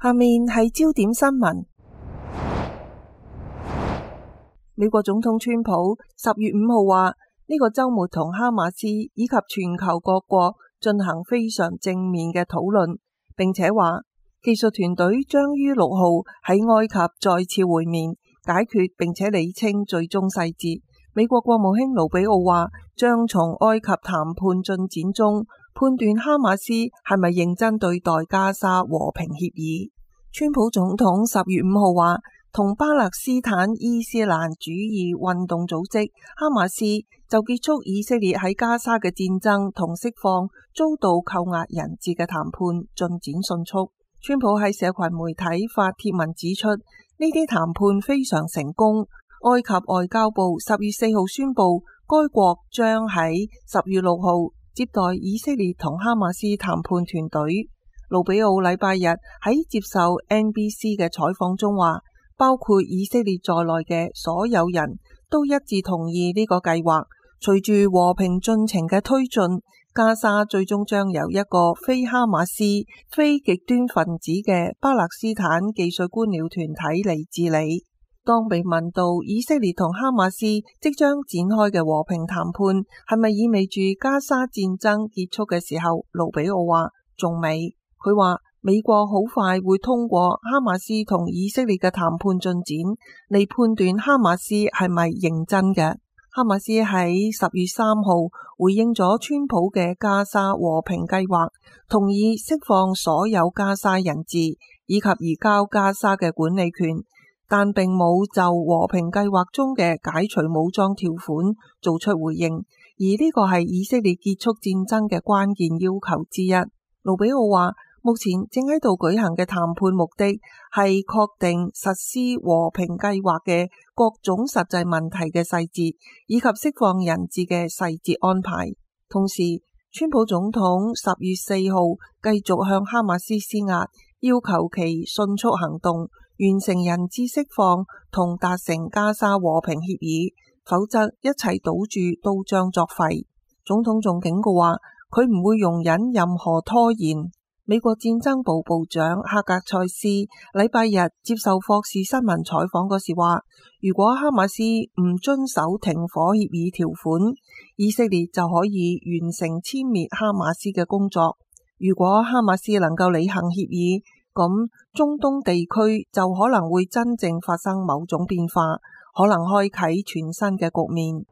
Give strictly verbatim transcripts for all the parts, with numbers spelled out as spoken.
下面係焦點新聞。美國總統川普十月五號話，呢個週末同哈馬斯以及全球各國進行非常正面嘅討論，並且話技術團隊將於六號喺埃及再次會面，解決並且理清最終細節。美國國務卿盧比奧話，將從埃及談判進展中判斷哈馬斯係咪認真對待加沙和平協議。川普總統十月五號話，同巴勒斯坦伊斯蘭主義運動組織哈馬斯就結束以色列喺加沙嘅戰爭同釋放遭到扣押人質嘅談判進展迅速。川普喺社群媒體發帖文指出，呢啲談判非常成功。埃及外交部十月四號宣布，該國將喺十月六號接待以色列同哈馬斯談判團隊。盧比奧禮拜日喺接受 N B C 嘅採訪中話，包括以色列在內嘅所有人都一致同意呢個計劃。隨住和平進程嘅推進，加沙最終將由一個非哈馬斯、非極端分子嘅巴勒斯坦技術官僚團體嚟治理。當被問到以色列同哈馬斯即將展開嘅和平談判係咪意味住加沙戰爭結束嘅時候，盧比奧話仲未。佢話美國好快會通過哈馬斯同以色列嘅談判進展嚟判斷哈馬斯係咪認真嘅。哈馬斯喺十月三號回應咗川普嘅加沙和平計劃，同意釋放所有加沙人質以及移交加沙嘅管理權，但並冇就和平計劃中嘅解除武裝條款做出回應，而呢個係以色列結束戰爭嘅關鍵要求之一。盧比奧話，目前正喺度舉行嘅談判目的係確定實施和平計劃嘅各種實際問題嘅細節，以及釋放人質嘅細節安排。同時，川普總統十月四號繼續向哈馬斯施壓，要求其迅速行動，完成人質釋放同達成加沙和平協議，否則一切賭注都將作廢。總統仲警告話，佢唔會容忍任何拖延。美國戰爭部部長哈格塞斯禮拜日接受霍士新聞採訪嗰時話，如果哈馬斯唔遵守停火協議條款，以色列就可以完成殲滅哈馬斯嘅工作。如果哈馬斯能夠履行協議，咁中東地區就可能會真正發生某種變化，可能開啟全新嘅局面。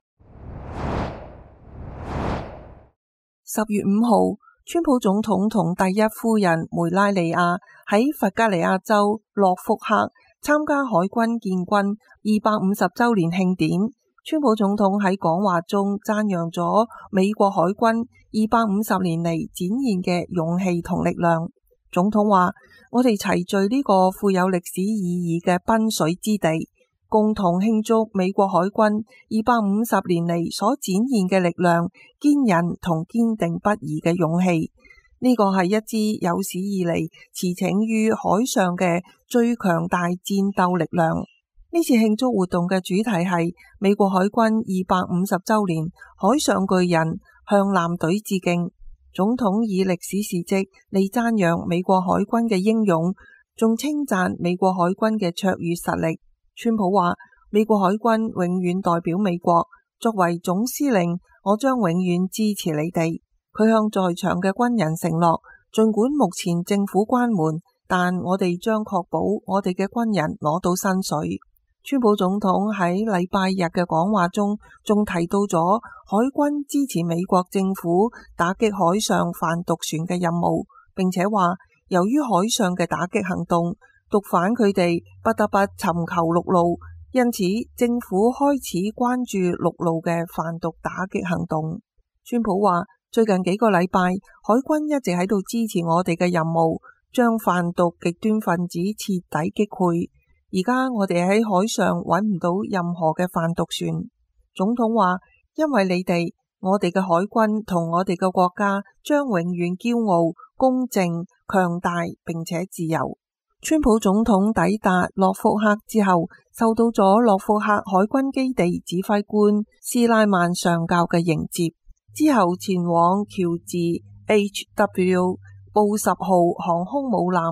十月五號，川普總統同第一夫人梅拉尼亞喺弗吉尼亞州諾福克參加海軍建軍二百五十週年慶典。川普總統喺講話中讚揚咗美國海軍二百五十年嚟展現嘅勇氣同力量。總統話，我哋齊聚呢個富有歷史意義嘅濱水之地，共同慶祝美國海軍二百五十年嚟所展現嘅力量、堅韌同堅定不移嘅勇氣。呢個係一支有史以嚟馳騁於海上嘅最強大戰鬥力量。呢次慶祝活動嘅主題係美國海軍二百五十週年，海上巨人向艦隊致敬。總統以歷史事蹟嚟讚揚美國海軍嘅英勇，仲稱讚美國海軍嘅卓越實力。川普話，美國海軍永遠代表美國，作為總司令，我將永遠支持你哋。佢向在場嘅軍人承諾，儘管目前政府關門，但我哋將確保我哋嘅軍人攞到薪水。川普總統喺禮拜日嘅講話中，仲提到咗海軍支持美國政府打擊海上販毒船嘅任務，並且話由於海上嘅打擊行動，毒販佢哋不得不尋求陸路，因此政府開始關注陸路嘅販毒打擊行動。川普話，最近幾個禮拜，海軍一直喺度支持我哋嘅任務，將販毒極端分子徹底擊潰。而家我哋喺海上揾唔到任何嘅販毒船。總統話，因為你哋，我哋嘅海軍同我哋嘅國家將永遠驕傲、公正、強大並且自由。川普總統抵達諾福克之後，受到咗諾福克海軍基地指揮官斯拉曼上校嘅迎接，之後前往喬治 H W 布什號航空母艦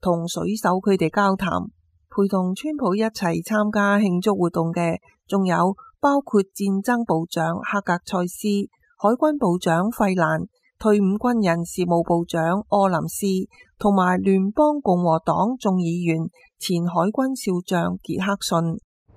同水手佢哋交談。陪同川普一齊參加慶祝活動嘅，仲有包括戰爭部長克格塞斯、海軍部長費蘭、退伍軍人事務部長柯林斯，同埋聯邦共和黨眾議員前海軍少將傑克遜。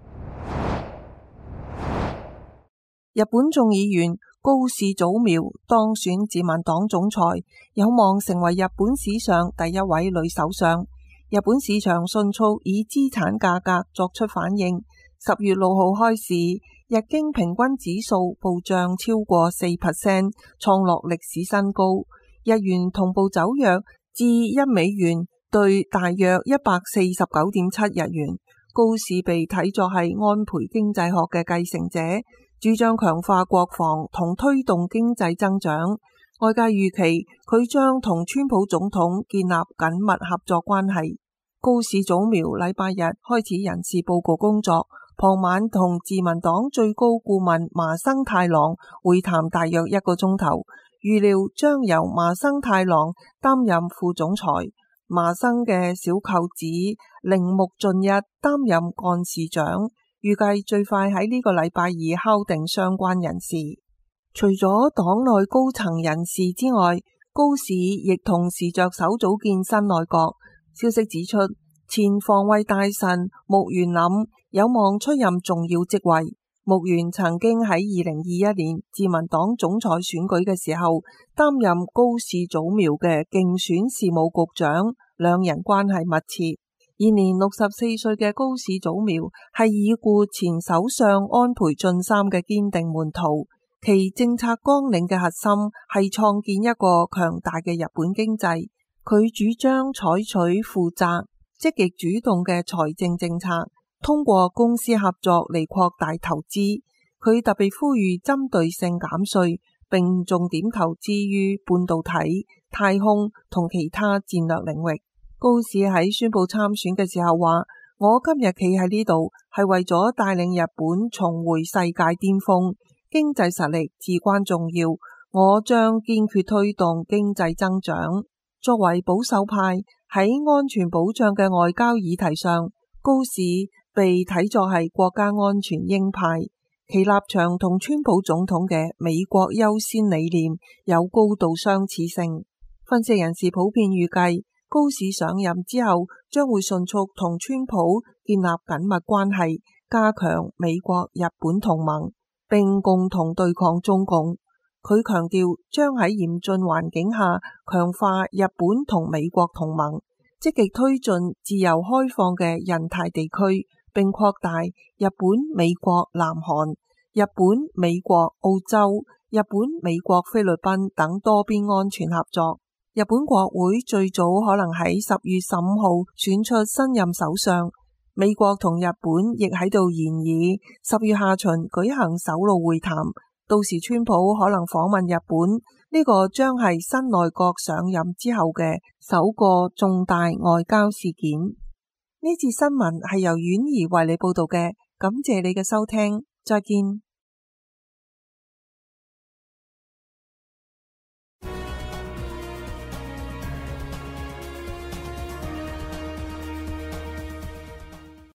日本眾議員高市早苗當選自民黨總裁，有望成為日本史上第一位女首相。日本市場迅速以資產價格作出反應，十月六號開市，日經平均指數暴漲超過四 percent， 創落歷史新高。日元同步走弱至一美元兌大約一百四十九點七日元。高市被睇作係安倍經濟學嘅繼承者，主張強化國防同推動經濟增長。外界預期佢將同川普總統建立緊密合作關係。高市早苗禮拜日開始人事報告工作，傍晚同自民黨最高顧問麻生太郎會談大約一個鐘頭，預料將由麻生太郎擔任副總裁，麻生嘅小舅子鈴木俊一擔任幹事長，預計最快喺呢個禮拜二敲定相關人事。除咗黨內高層人士之外，高市亦同時着手組建新內閣。消息指出，前防衛大臣木原稔有望出任重要職位。木原曾經喺二零二一年自民黨總裁選舉嘅時候擔任高市早苗嘅競選事務局長，兩人關係密切。現年六十四歲嘅高市早苗係已故前首相安倍晉三嘅堅定門徒，其政策綱領嘅核心係創建一個強大嘅日本經濟。佢主張採取負責、積極主動嘅財政政策，通過公私合作嚟擴大投資。佢特別呼籲針對性減稅，並重點投資於半導體、太空同其他戰略領域。高市喺宣布參選嘅時候話：我今日企喺呢度係為咗帶領日本重回世界巔峰，經濟實力至關重要，我將堅決推動經濟增長。作為保守派，喺安全保障嘅外交議題上，高市被睇作係國家安全鷹派，其立場同川普總統嘅美國優先理念有高度相似性。分析人士普遍預計，高市上任之後將會迅速同川普建立緊密關係，加強美國日本同盟，並共同對抗中共。佢強調將喺嚴峻環境下強化日本同美國同盟，積極推進自由開放嘅印太地區，並擴大日本、美國、南韓、日本、美國、澳洲、日本、美國、菲律賓等多邊安全合作。日本國會最早可能喺十月十五號選出新任首相，美國同日本亦喺度研議十月下旬舉行首腦會談。到時川普可能訪問日本，呢個將係新內閣上任之後嘅首個重大外交事件。呢次新聞係由婉兒為你報道嘅，感謝你嘅收聽，再見。